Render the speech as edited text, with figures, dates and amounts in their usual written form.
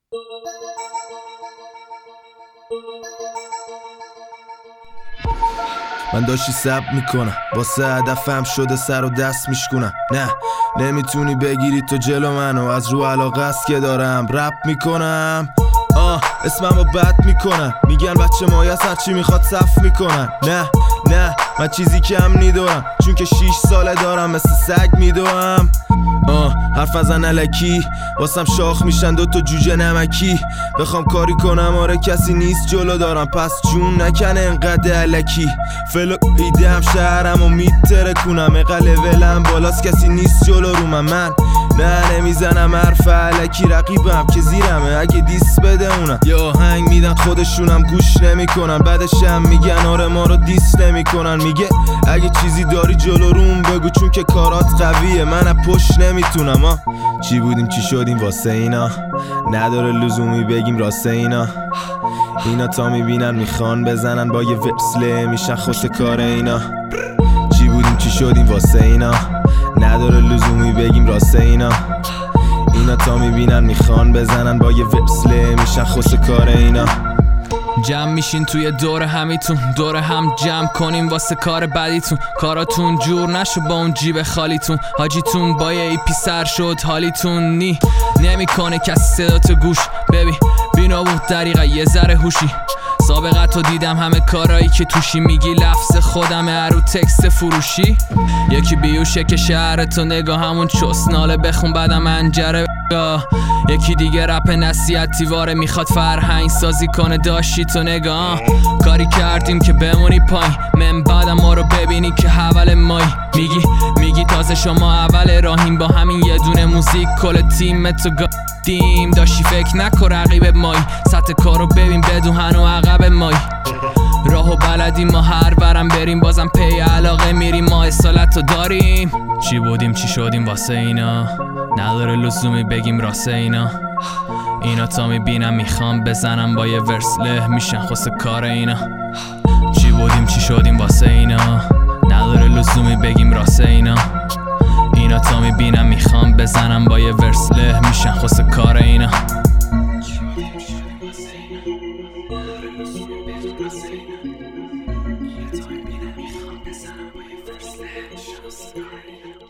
من داشتی سب میکنم واسه هدفم شده سر و دست میشکنم. نه نمیتونی بگیری تو جلو منو، از رو علاقه است که دارم رپ میکنم. اسممو بد میکنن، میگن بچه مایست هرچی میخواد صف میکنن. نه من چیزی کم ندارم، چون که 6 ساله دارم مثل سگ میدوام. حرف نزن الکی واسم شاخ میشن 2 تا جوجه نمکی. بخوام کاری کنم آره کسی نیست جلو دارم، پس جون نکنه انقدر الکی. فلو ایدم شهرم و میتره کنم، اقل ولم بالاست کسی نیست جلو رو من نه نمیزنم حرف الکی، رقیبم که زیرمه اگه دیس بده اونم. یا هنگ میدن خودشونم گوش نمیکنن، بعدشم میگن آره ما رو دیس نمیکنن. میگه اگه چیزی داری جلو روم بگو، چون که کارات قویه من پشت نمیتونم. چی بودیم چی شدیم واسه اینا، نداره لزومی بگیم راسته اینا تا میبینن میخوان بزنن با یه ورسله میشن خوش کار اینا. چی بودیم چی شدیم واسه اینا، نداره لزومی بگیم راسته اینا تا میبینن میخوان بزنن با یه ورسله میشن خوش کار اینا. جمع میشین توی دور همیتون، دور هم جمع کنیم واسه کار بعدیتون. کاراتون جور نشو با اون جیب خالیتون، حاجیتون با یه ایپی سر شد حالیتون نمیکنه کسی صداتو گوش. ببین بینا بود دریقه یه ذره هوشی، سابقتو دیدم همه کارایی که توشی. میگی لفظ خودمه ارو تکست فروشی، یکی بیوشه که شهرتو نگاه همون چسناله بخون بعدم انجره. یکی دیگه رپ نصیحتی واره میخواد فرهنگ سازی کنه داشتی تو نگاه. کاری کردیم که بمونی پایین، من بعدم ما رو ببینی که اول مایی. میگی تازه شما اول راهیم، با همین یه دونه موزیک کل تیم تو گادیم. داشتی فکر نکن رقیب مایی، سطح کارو ببین بدون هنو عقب مایی. راهو بلدیم ما هر ورم بریم، بازم پی علاقه میریم ما اصالتو داریم. چی بودیم چی شدیم واسه اینا، نداره لزومی بگیم راسته اینا تا میبینم میخوام بزنم با یه ورسله میشن خوست کار اینا. چی بودیم چی شدیم واسه اینا، نداره لزومی بگیم راسته اینا تا میبینم میخوام بزنم با یه ورسله میشن خوست کار اینا. It's